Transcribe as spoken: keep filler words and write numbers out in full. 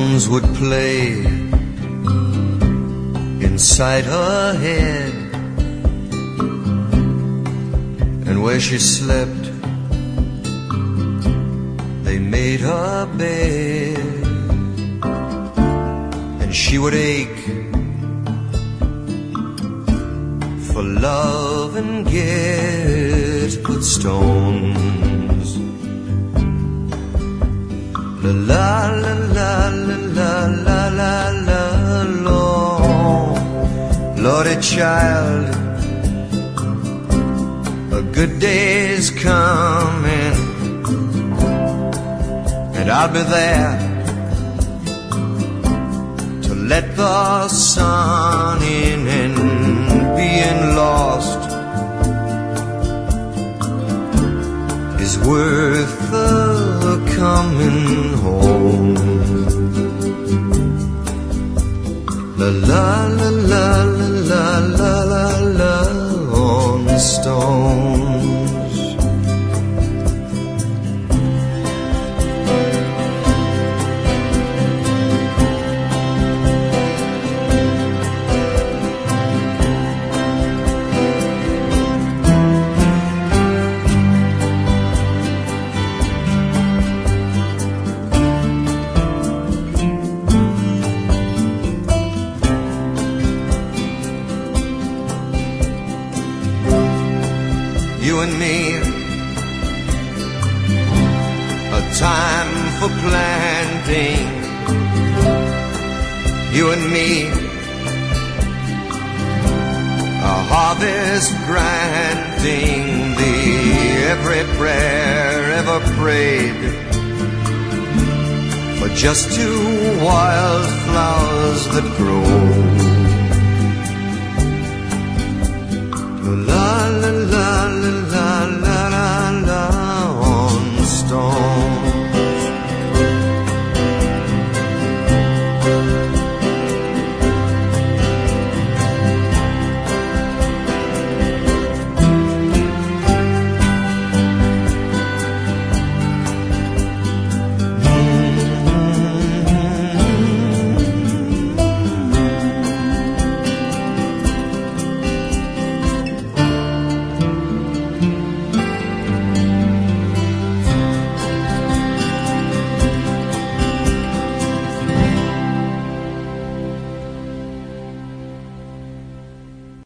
stones would play inside her head, and where she slept they made her bed, and she would ache for love and get good stones. La la la la la la la la la. Lordy child, a good day's coming, and I'll be there to let the sun in, and being lost is worth the coming home. La la la la la la la la on the stones. You and me, a time for planting. You and me, a harvest granting, the every prayer ever prayed for just two wildflowers that grow. To love